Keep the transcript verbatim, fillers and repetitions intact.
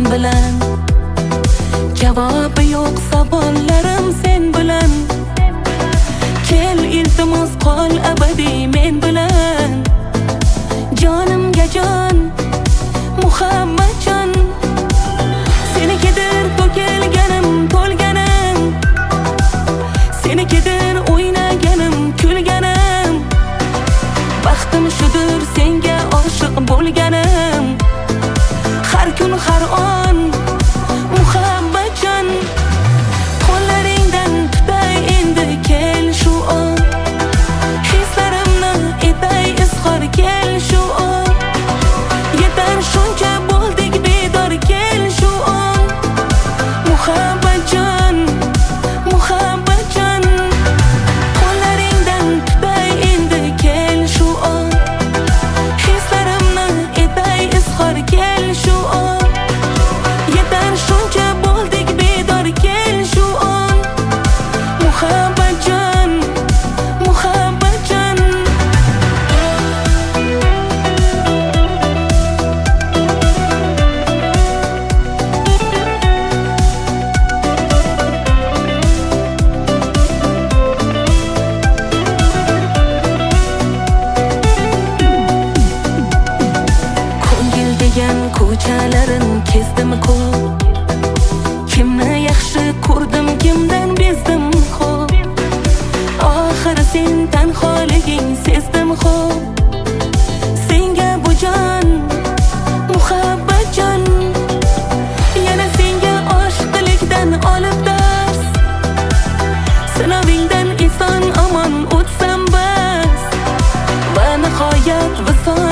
bilan. Javobi yo'q savollarim sen bilan. Kel iltimos qol abadiy men bilan. Jonimga jon, Muhammadjon, senikidir to'kilganim, to'lganim. Senikidir o'ynaganim, kulganim. Baxtim shudur senga oshiq bo'lganim. Har kun har on Muhammadjon, qo'llaringdan tutay endi kel shu on. Hislarimni etay izhor kel shu on. Yetar shuncha bo'ldik bedor kel shu on. Muhammadjon, Muhammadjon, qo'llaringdan tutay endi kel shu on. Hislarimni etay izhor kel shu on. Yetar shuncha bo'ldik bedor kel shu on. Muhammadjon, Muhammadjon. Ko'ngil degan ko'chalarin kezdim ko'p. Kimni yaxshi ko'rdim, kimdan bezdim xo'p. Oxiri sen tanholiging sezdim xo'p. Senga bu jon, Muhabbatjon, yana senga oshiqlikdan olib dars. Sinovingdan eson omon o'tsam bas, va nihoyat visol